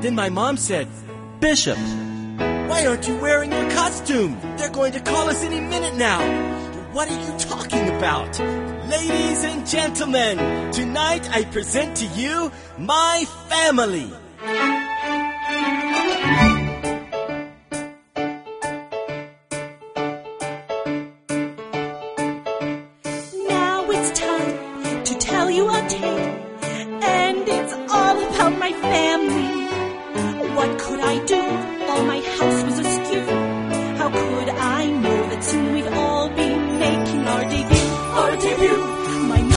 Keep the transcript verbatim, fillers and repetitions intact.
Then my mom said, Bishop, why aren't you wearing your costume? They're going to call us any minute now. What are you talking about? Ladies and gentlemen, tonight I present to you my family.